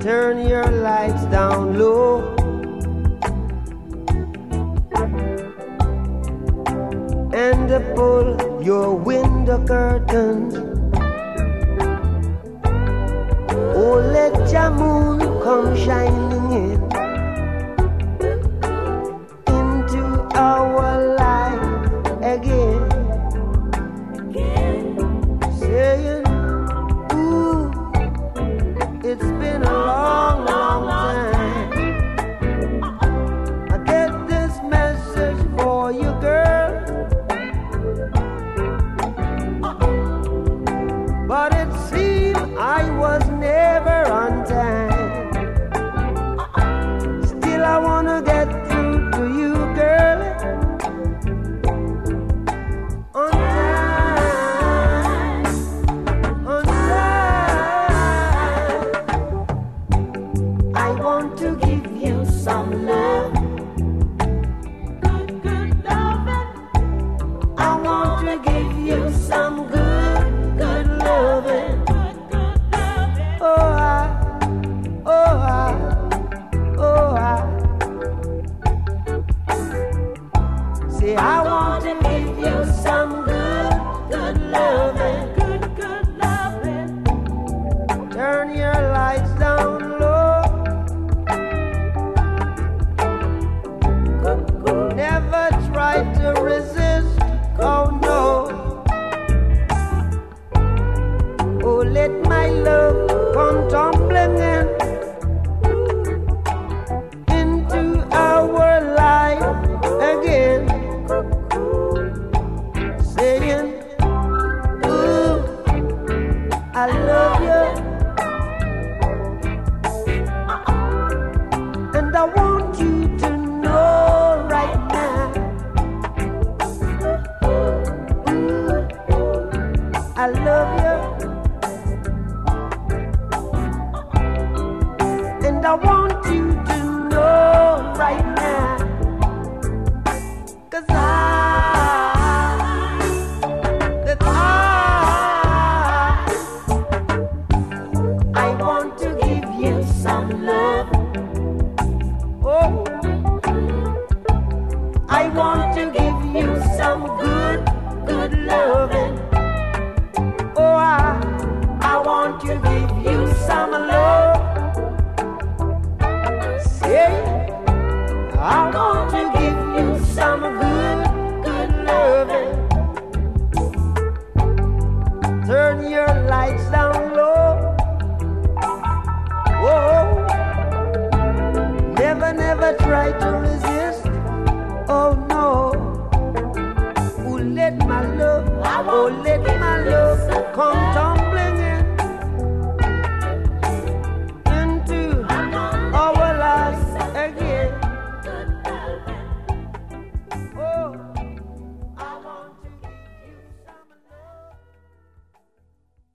turn your lights down low. And pull your window curtains. Oh, let your moon come shining in into our life again, saying, ooh, it's been a long, long time. I get this message for you, girl, but it seemed I was never on time. Still I wanna get through to you, girl, on time, on time. I want to give you some love, good, good loving. I want to give you some good, good loving. Say I want to give you some good, good loving, good, good loving. Turn your lights down low. Never try to resist, oh no. Oh, let my love come tumbling in into our life again, saying, ooh, I love you, and I want you to know right now, ooh, I love you, and I want you to know right now, 'cause I want to give you some love. Oh, I want to give you some good, good loving. Oh, I want to give you some love. Say, I want to give you some good, good loving. Turn your lights down